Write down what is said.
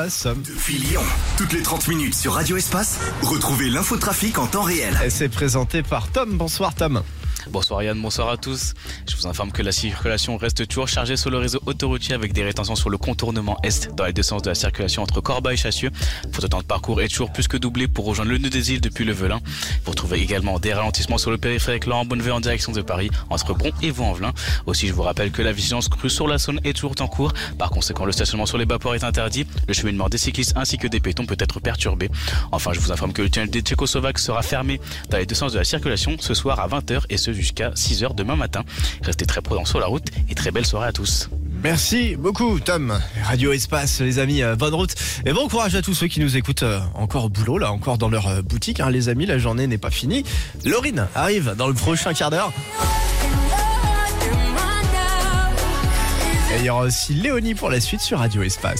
Espace. Depuis Lyon, toutes les 30 minutes sur Radio Espace, retrouvez l'infotrafic en temps réel. Et c'est présenté par Tom. Bonsoir Tom. Bonsoir Yann, bonsoir à tous. Je vous informe que la circulation reste toujours chargée sur le réseau autoroutier avec des rétentions sur le contournement Est dans les deux sens de la circulation entre Corbeil et Chassieux. Votre temps de parcours est toujours plus que doublé pour rejoindre le nœud des îles depuis le Velin. Vous retrouvez également des ralentissements sur le périphérique Laurent Bonnevet en direction de Paris entre Bron et Vaux-en-Velin. Aussi, je vous rappelle que la vigilance crue sur la Saône est toujours en cours. Par conséquent, le stationnement sur les bas-ports est interdit. Le cheminement des cyclistes ainsi que des pétons peut être perturbé. Enfin, je vous informe que le tunnel des Tchécoslovaques sera fermé dans les deux sens de la circulation ce soir à 20h et ce jusqu'à 6h demain matin. Restez très prudents sur la route et très belle soirée à tous. Merci beaucoup Tom. Radio Espace les amis, bonne route et bon courage à tous ceux qui nous écoutent encore au boulot, là encore dans leur boutique les amis, la journée n'est pas finie. Laurine arrive dans le prochain quart d'heure. Et il y aura aussi Léonie pour la suite sur Radio Espace.